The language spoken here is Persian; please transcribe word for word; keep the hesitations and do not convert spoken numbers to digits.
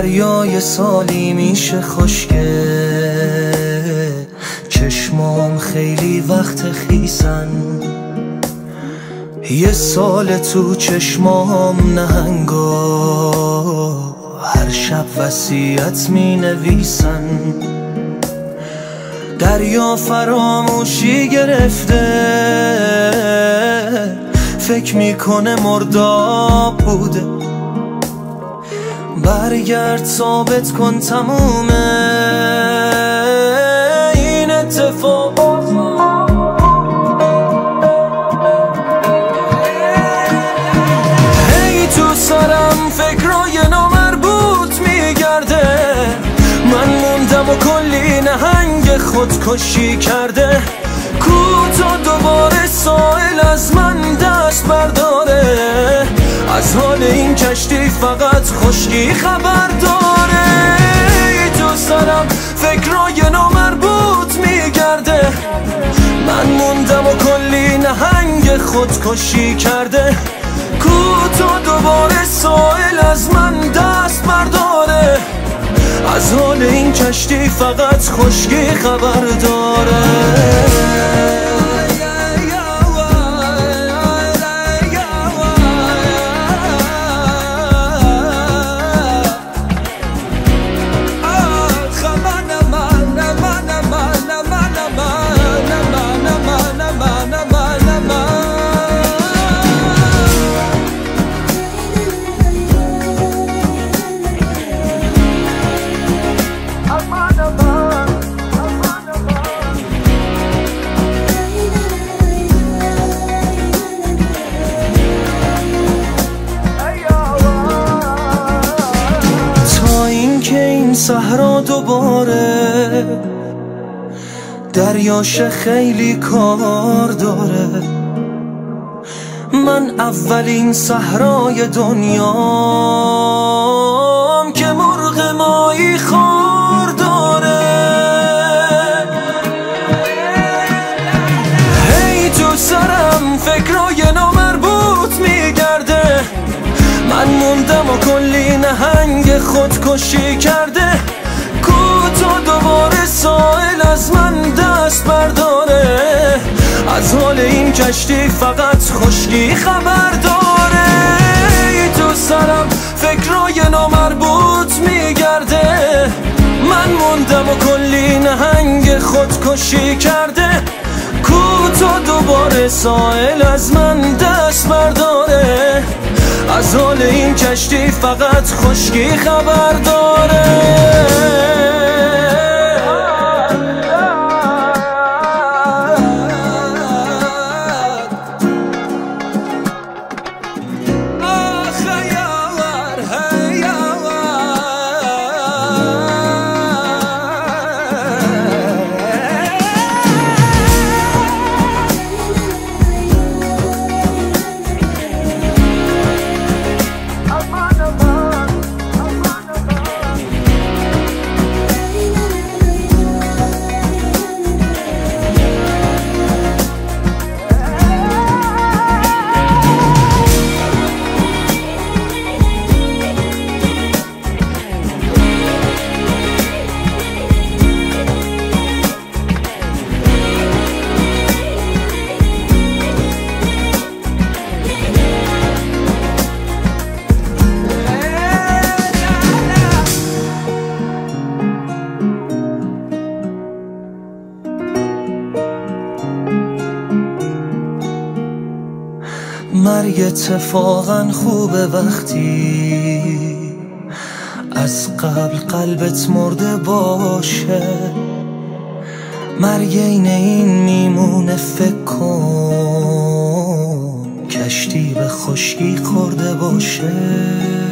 دریای سالی میشه خشکه، چشمام خیلی وقت خیسن، یه سال تو چشمام نهنگا هر شب وصیت می نویسن. دریا فراموشی گرفته، فکر میکنه مرداب بوده، برگرد ثابت کن تمومه این اتفاق. هی تو سرم فکرای نامربوط میگرده، من موندم و کلی نهنگ خودکشی کرده. کوتا دوباره سائل از من دست برداره، از حال این کشتی فقط خشکی خبر داره. تو سرم فکرای نامربوط میگرده، من موندم و کلی نهنگ خودکشی کرده. کوتا دوباره سائل از من دست برداره، از حال این کشتی فقط خشکی خبر داره. صحرا دوباره دریاش خیلی کار داره، من اولین صحرای دنیام که مرغ ماهی خور داره. هی تو سرم فکرای نامربوط میگرده، من موندم و کلی نهنگ خودکشی کرده. کوتا دوباره سائل از من دست برداره، از حال این کشتی فقط خشکی خبر داره. تو سرم فکرای نامربوط میگرده، من موندم و کلی نهنگ خودکشی کرده. کوتا دوباره سائل از من دست برداره، از حال این کشتی فقط خشکی خبر داره. مرگ اتفاقا خوبه وقتی از قبل قلبت مرده باشه، مرگ این این میمونه فکر کن کشتی به خشکی خورده باشه.